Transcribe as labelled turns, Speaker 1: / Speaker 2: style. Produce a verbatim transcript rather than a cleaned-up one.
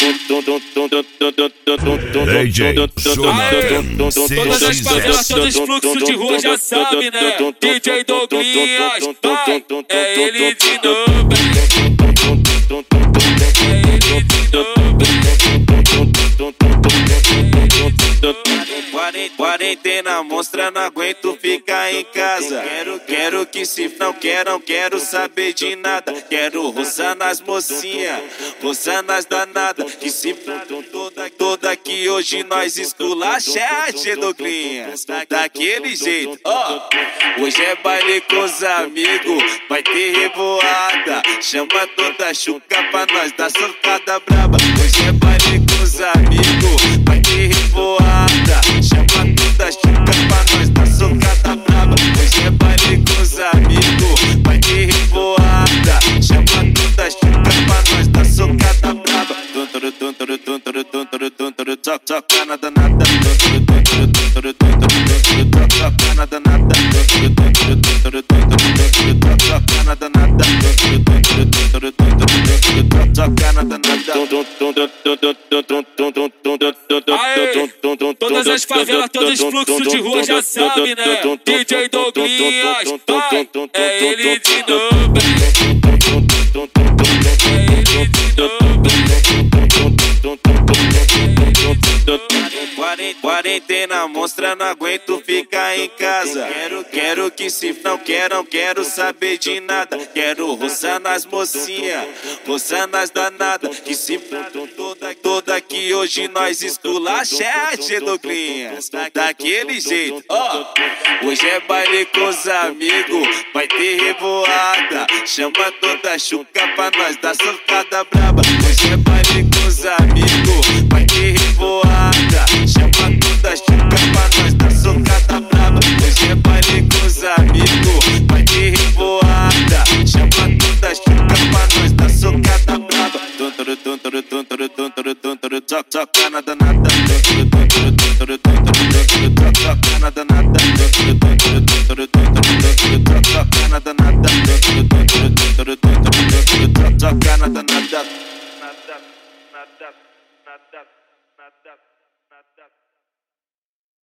Speaker 1: D J
Speaker 2: Jonathan, todas as favelas, todos os fluxos de rua já sabe, né? D J Douglinhas, vai, é ele de novo. É ele de novo. Quarentena monstra, não aguento ficar em casa. Quero, quero que se não quero, não quero saber de nada. Quero roçar nas mocinhas, roçar nas danadas. Que se toda, toda que hoje nós esculacha, Douglinhas, daquele jeito, ó. Oh, hoje é baile com os amigos, vai ter revoada. Chama toda chuca pra nós dar socada braba. Hoje é baile com os amigos, vai ter revoada. Chama toda chuca pra nós dar socada braba. Hoje é baile com os amigos, vai ter revoada. Chama toda chuca pra nós dar socada braba. Toca na danada, toca na danada, toca na danada, toca na danada. Aê, todas as favelas, todos os fluxos de rua já sabe, né? D J Douglinhas, vai, é ele de novo. É ele de novo. Quarentena monstra, não aguento ficar em casa. Quero, quero que se não quero, não quero saber de nada. Quero roçar nas mocinhas, roçar nas danadas. Que se toda, toda que hoje nós esculacha, Douglinhas, daquele jeito, ó. Oh, hoje é baile com os amigos, vai ter revoada. Chama toda chuca pra nós dar socada braba. Hoje é baile com os amigos, vai ter revoada. Chama toda chuca pra nós dar socada braba. Hoje é baile com os amigos, vai ter revoada. Chama toda chuca pra nós dar socada braba. Toca na danada, toca na danada, toca na danada, toca na danada.